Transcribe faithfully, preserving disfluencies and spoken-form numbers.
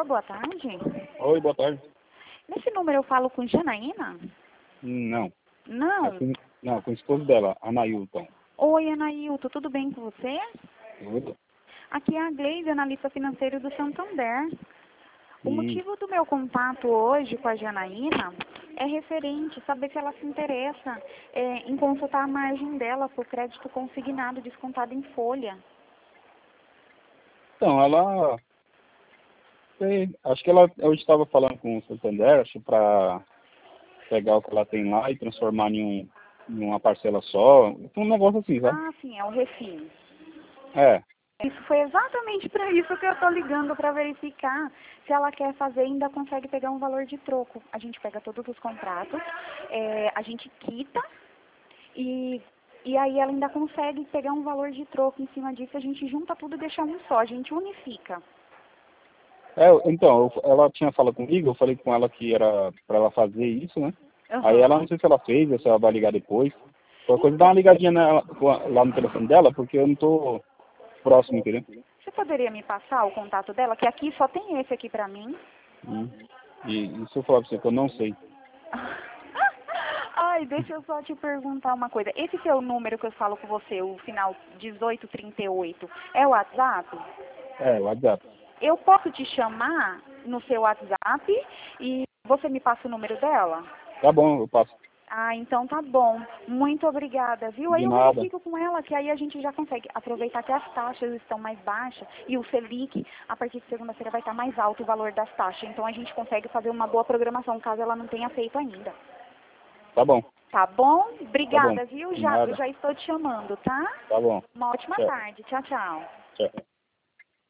boa tarde. Oi, boa tarde. Nesse número eu falo com Janaína? Não. Não. É com, não, com o esposo dela, Anailton. Oi, Anailton, tudo bem com você? Tudo? Aqui é a Gleide, analista financeiro do Santander. O Hum. motivo do meu contato hoje com a Janaína é referente, saber se ela se interessa é, em consultar a margem dela por crédito consignado descontado em folha. Então, ela... Sei, acho que ela... Eu estava falando com o Santander, acho para pegar o que ela tem lá e transformar em, um, em uma parcela só. Um negócio assim, sabe? Ah, sim, é o refis. É. Isso foi exatamente para isso que eu estou ligando, para verificar se ela quer fazer e ainda consegue pegar um valor de troco. A gente pega todos os contratos, é, a gente quita e, e aí ela ainda consegue pegar um valor de troco em cima disso, a gente junta tudo e deixa um só, a gente unifica. É, então, eu- ela tinha falado comigo, eu falei com ela que era para ela fazer isso, né? Uhum. Aí ela, não sei se ela fez, ou se ela vai ligar depois. Qualquer coisa, dá uma ligadinha nela, lá no telefone dela, porque eu não tô próximo, entendeu? Você poderia me passar o contato dela? Que aqui só tem esse aqui para mim. Hum. E, e se eu falar pra você que eu não sei? Ai, deixa eu só te perguntar uma coisa. Esse seu número que eu falo com você, o final dezoito trinta e oito, é o WhatsApp? É, o WhatsApp. Eu posso te chamar no seu WhatsApp e você me passa o número dela? Tá bom, eu passo. Ah, então tá bom. Muito obrigada, viu? Aí De eu nada. verifico com ela, que aí a gente já consegue aproveitar que as taxas estão mais baixas e o Selic, a partir de segunda-feira, vai estar mais alto o valor das taxas. Então a gente consegue fazer uma boa programação, caso ela não tenha feito ainda. Tá bom. Tá bom? Tá bom. Obrigada, viu? De Já, eu nada. já estou te chamando, tá? Tá bom. Uma ótima Tchau. tarde. Tchau, tchau. Tchau.